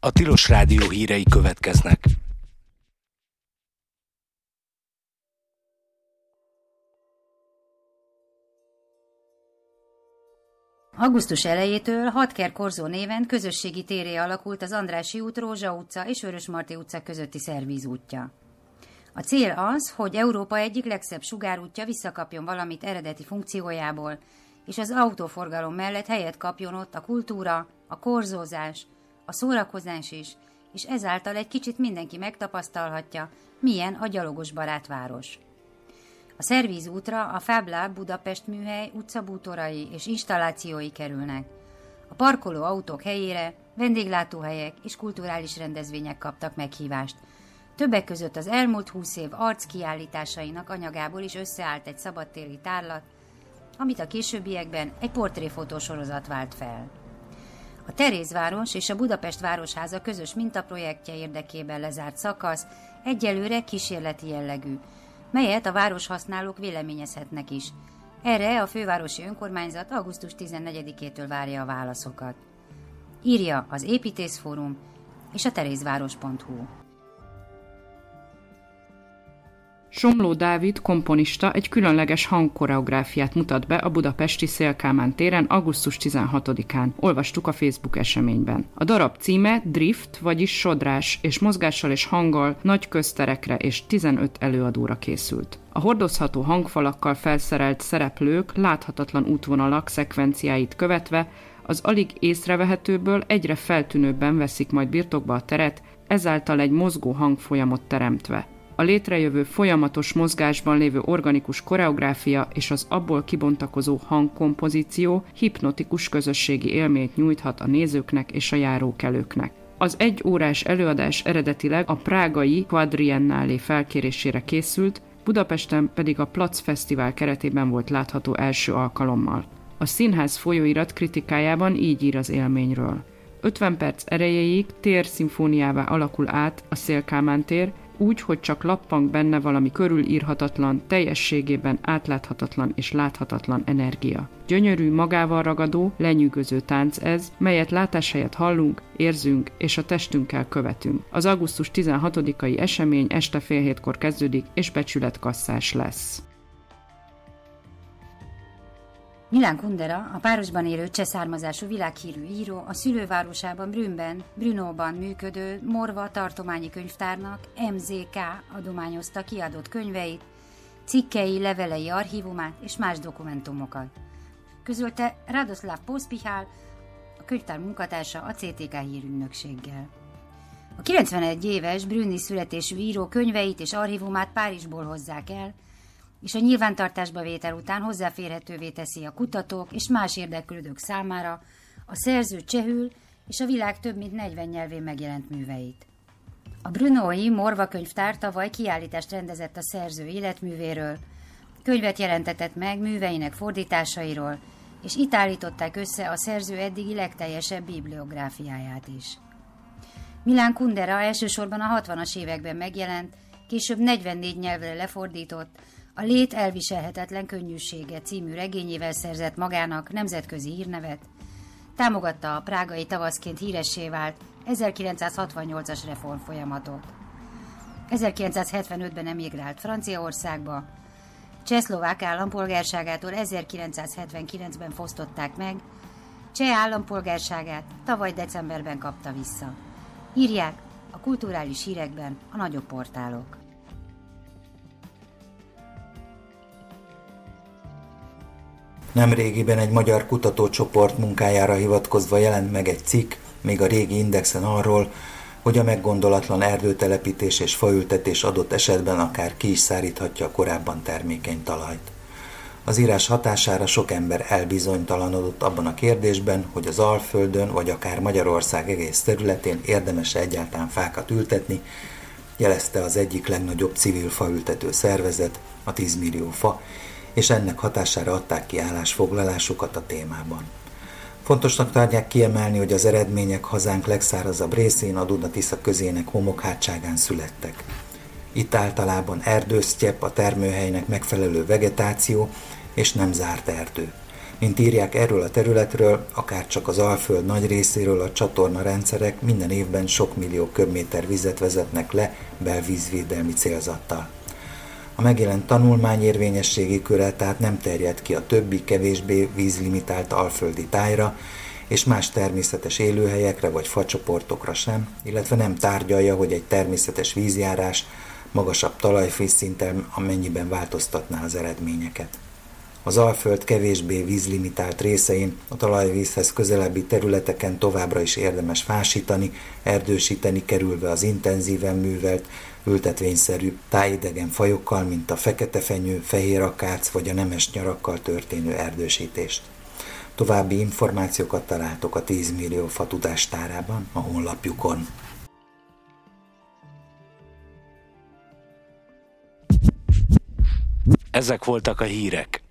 A Tilos Rádió hírei következnek. Augusztus elejétől Hatker Korzó néven közösségi térré alakult az Andrássy út, Rózsa utca és Vörösmarty utca közötti szervízútja. A cél az, hogy Európa egyik legszebb sugárútja visszakapjon valamit eredeti funkciójából, és az autóforgalom mellett helyet kapjon ott a kultúra, a korzózás, a szórakozás is, és ezáltal egy kicsit mindenki megtapasztalhatja, milyen a gyalogos barát város. A szervízútra a Fab Lab Budapest műhely utcabútorai és installációi kerülnek. A parkoló autók helyére vendéglátóhelyek és kulturális rendezvények kaptak meghívást. Többek között az elmúlt 20 év arckiállításainak anyagából is összeállt egy szabadtéri tárlat, amit a későbbiekben egy portréfotósorozat vált fel. A Terézváros és a Budapest Városháza közös mintaprojektje érdekében lezárt szakasz egyelőre kísérleti jellegű, melyet a városhasználók véleményezhetnek is. Erre a fővárosi önkormányzat augusztus 14-től várja a válaszokat. Írja az Építészfórum és a terézváros.hu. Somló Dávid komponista egy különleges hangkoreográfiát mutat be a budapesti Széll Kálmán téren augusztus 16-án. Olvastuk a Facebook eseményben. A darab címe Drift, vagyis sodrás, és mozgással és hanggal nagy közterekre és 15 előadóra készült. A hordozható hangfalakkal felszerelt szereplők láthatatlan útvonalak szekvenciáit követve az alig észrevehetőből egyre feltűnőbben veszik majd birtokba a teret, ezáltal egy mozgó hangfolyamot teremtve. A létrejövő folyamatos mozgásban lévő organikus koreográfia és az abból kibontakozó hangkompozíció hipnotikus közösségi élményt nyújthat a nézőknek és a járókelőknek. Az 1 órás előadás eredetileg a prágai Quadriennale felkérésére készült, Budapesten pedig a Plac Fesztivál keretében volt látható első alkalommal. A színház folyóirat kritikájában így ír az élményről. 50 perc erejéig térszimfóniává alakul át a Széll Kálmán tér, úgy, hogy csak lappang benne valami körülírhatatlan, teljességében átláthatatlan és láthatatlan energia. Gyönyörű, magával ragadó, lenyűgöző tánc ez, melyet látás helyett hallunk, érzünk és a testünkkel követünk. Az augusztus 16-ai esemény este fél 7-kor kezdődik és becsületkasszás lesz. Milán Kundera, a Párosban élő cseh származású világhírű író, a szülővárosában Brnóban működő Morva tartományi könyvtárnak MZK adományozta kiadott könyveit, cikkei, levelei archívumát és más dokumentumokat. Közölte Radoslav Pospihal, a könyvtár munkatársa a CTK hírügynökséggel. A 91 éves brünni születésű író könyveit és archívumát Párizsból hozzák el, és a nyilvántartásba vétel után hozzáférhetővé teszi a kutatók és más érdeklődők számára a szerző csehül és a világ több mint 40 nyelvén megjelent műveit. A brnói Morva könyvtár tavaly kiállítást rendezett a szerző életművéről, könyvet jelentetett meg műveinek fordításairól, és itt állították össze a szerző eddigi legteljesebb bibliográfiáját is. Milán Kundera elsősorban a 60-as években megjelent, később 44 nyelvre lefordított, A lét elviselhetetlen könnyűsége című regényével szerzett magának nemzetközi hírnevet, támogatta a prágai tavaszként híressé vált 1968-as reformfolyamatot. 1975-ben emigrált Franciaországba, csehszlovák állampolgárságától 1979-ben fosztották meg, cseh állampolgárságát tavaly decemberben kapta vissza. Írják a kulturális hírekben a nagyobb portálok. Nemrégiben egy magyar kutatócsoport munkájára hivatkozva jelent meg egy cikk, még a régi Indexen arról, hogy a meggondolatlan erdőtelepítés és faültetés adott esetben akár ki is száríthatja a korábban termékeny talajt. Az írás hatására sok ember elbizonytalanodott abban a kérdésben, hogy az Alföldön vagy akár Magyarország egész területén érdemes-e egyáltalán fákat ültetni, jelezte az egyik legnagyobb civil faültető szervezet, a 10 millió fa, és ennek hatására adták ki állásfoglalásukat a témában. Fontosnak tartják kiemelni, hogy az eredmények hazánk legszárazabb részén, a Duna-Tisza közének homokhátságán születtek. Itt általában erdősztyepp, a termőhelynek megfelelő vegetáció és nem zárt erdő. Mint írják erről a területről, akár csak az Alföld nagy részéről a csatorna rendszerek minden évben sok millió köbméter vizet vezetnek le belvízvédelmi célzattal. A megjelent tanulmány érvényességi köre tehát nem terjed ki a többi, kevésbé vízlimitált alföldi tájra, és más természetes élőhelyekre vagy facsoportokra sem, illetve nem tárgyalja, hogy egy természetes vízjárás magasabb talajvízszinten amennyiben változtatná az eredményeket. Az Alföld kevésbé vízlimitált részein a talajvízhez közelebbi területeken továbbra is érdemes fásítani, erdősíteni, kerülve az intenzíven művelt, ültetvényszerű tájidegen fajokkal, mint a feketefenyő, fehér akác vagy a nemes nyarakkal történő erdősítést. További információkat találtok a 10 millió fa tudástárában a honlapjukon. Ezek voltak a hírek.